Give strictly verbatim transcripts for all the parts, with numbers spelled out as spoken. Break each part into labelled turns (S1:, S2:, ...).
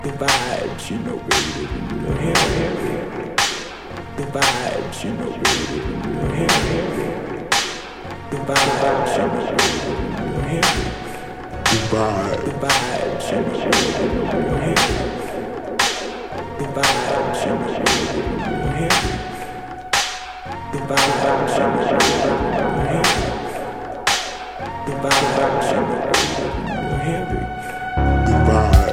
S1: The vibes, you know, baby, real heavy. The vibes, you know, baby, real heavy. The vibes, you know, baby, real heavy. The vibes, the vibes, you know, baby, real heavy. The vibes, you know, baby, real heavy. The vibes, you know, baby, real heavy. The vibes, you know, baby, real heavy. The vibes.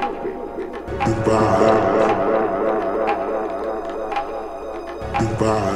S1: Goodbye.